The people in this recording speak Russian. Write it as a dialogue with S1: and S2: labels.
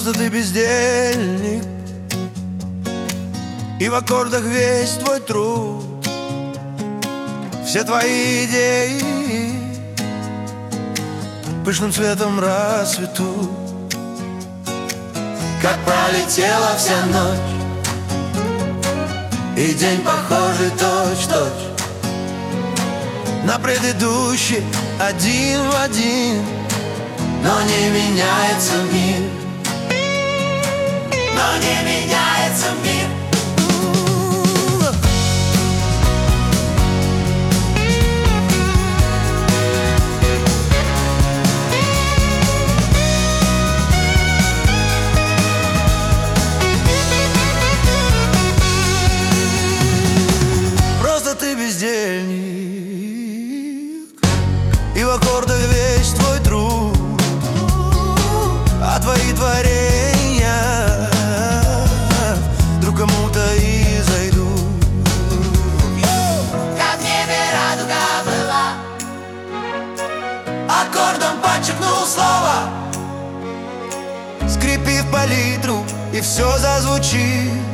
S1: Просто ты бездельник, и в аккордах весь твой труд. Все твои идеи пышным цветом расцветут. Как пролетела вся ночь, и день похожий точь-в-точь на предыдущий, один в один. Но не меняется мир, но не меняется мир. Просто ты бездельник, и в аккордах весь твой труд. А твои творения вдруг кому-то и зайдут. Как в небе радуга была, аккордом подчеркнул слово, скрипи в палитру, и все зазвучит.